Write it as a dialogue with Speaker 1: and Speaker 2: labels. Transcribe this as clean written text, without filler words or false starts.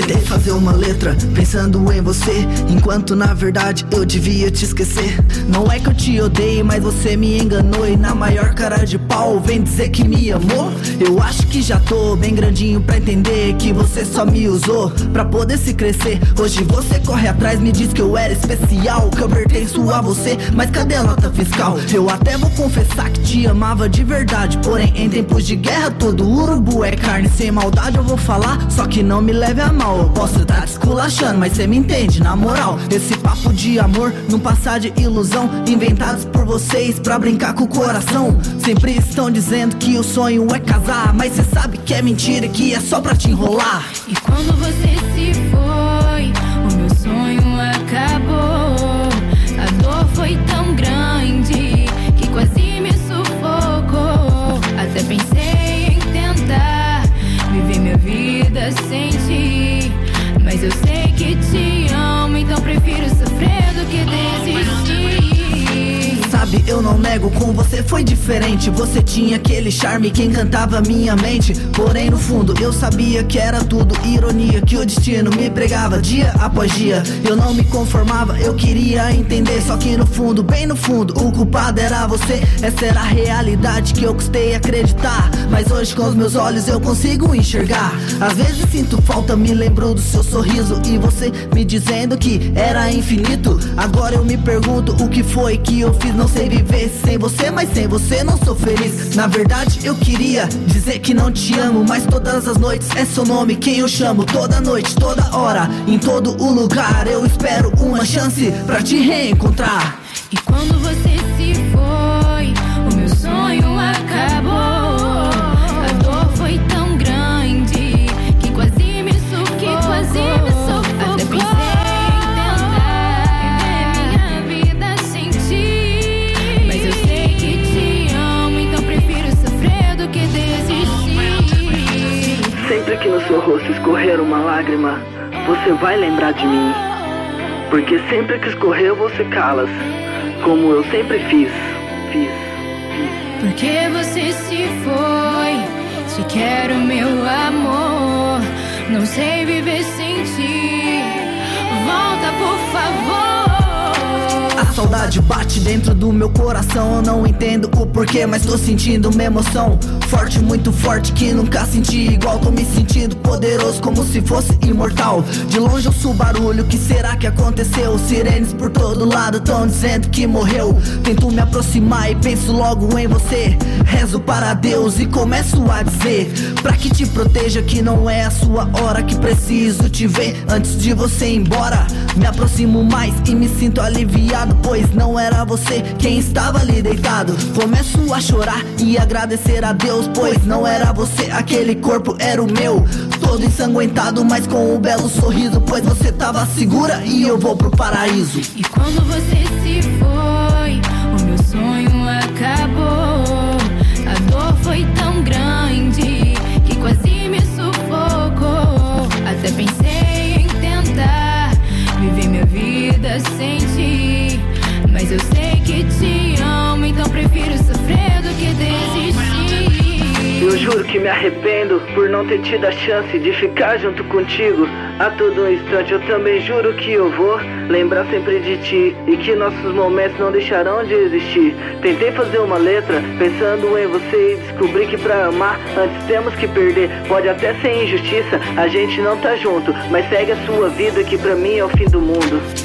Speaker 1: Tentei fazer uma letra pensando em você, enquanto na verdade eu devia te esquecer. Não é que eu te odeio, mas você me enganou, e na maior cara de pau vem dizer que me amou. Eu acho que já tô bem grandinho pra entender que você só me usou pra poder se crescer. Hoje você corre atrás, me diz que eu era especial, que eu pertenço a você, mas cadê a nota fiscal? Eu até vou confessar que te amava de verdade, porém em tempos de guerra todo urubu é carne. Sem maldade eu vou falar, só que não me leve a mal. Eu posso tá te esculachando, mas cê me entende, na moral. Esse papo de amor num passar de ilusão, inventados por vocês pra brincar com o coração. Sempre estão dizendo que o sonho é casar, mas cê sabe que é mentira, que é só pra te enrolar.
Speaker 2: E quando você se foi, o meu sonho acabou. A dor foi tão grande que quase me sufocou. Até pensei em tentar viver minha vida sem ti, mas eu sei que te amo, então prefiro sofrer do que desistir.
Speaker 1: Sabe, eu não nego, com você foi diferente. Você tinha aquele charme que encantava minha mente, porém no fundo eu sabia que era tudo ironia, que o destino me pregava dia após dia. Eu não me conformava, eu queria entender, só que no fundo, bem no fundo, o culpado era você. Essa era a realidade que eu custei acreditar, mas hoje com os meus olhos eu consigo enxergar. Às vezes sinto falta, me lembro do seu sorriso e você me dizendo que era infinito. Agora eu me pergunto o que foi que eu fiz. Não sei viver sem você, mas sem você não sou feliz. Na verdade eu queria dizer que não te amo, mas todas as noites é seu nome quem eu chamo. Toda noite, toda hora, em todo o lugar eu espero uma chance pra te reencontrar.
Speaker 2: E quando você se foi, o meu sonho acabou. A dor foi tão grande que quase me sufocou. Até pensei em tentar viver minha vida sem ti, mas eu sei que te amo, então prefiro sofrer do que desistir.
Speaker 1: Sempre que no seu rosto escorrer uma lágrima, você vai lembrar de mim, porque sempre que escorreu você calas, como eu sempre fiz.
Speaker 2: Porque você se foi, te quero meu amor, não sei viver sem ti, volta por favor.
Speaker 1: A saudade bate dentro do meu coração, eu não entendo o porquê, mas tô sentindo uma emoção forte, muito forte, que nunca senti igual. Tô me sentindo poderoso, como se fosse imortal. De longe eu ouço barulho, que será que aconteceu? Sirenes por todo lado tão dizendo que morreu. Tento me aproximar e penso logo em você. Rezo para Deus e começo a dizer pra que te proteja, que não é a sua hora, que preciso te ver antes de você ir embora. Me aproximo mais e me sinto aliviado, pois não era você quem estava ali deitado. Começo a chorar e agradecer a Deus, pois não era você, aquele corpo era o meu. Todo ensanguentado, mas com um belo sorriso, pois você tava segura e eu vou pro paraíso.
Speaker 2: E quando você se foi, o meu sonho acabou. A dor foi tão grande que quase me sufocou. Até pensei em tentar viver minha vida sem ti, mas eu sei que te amo, então prefiro sofrer do que desistir.
Speaker 1: Eu juro que me arrependo por não ter tido a chance de ficar junto contigo a todo instante. Eu também juro que eu vou lembrar sempre de ti, e que nossos momentos não deixarão de existir. Tentei fazer uma letra pensando em você, e descobri que pra amar antes temos que perder. Pode até ser injustiça, a gente não tá junto, mas segue a sua vida, que pra mim é o fim do mundo.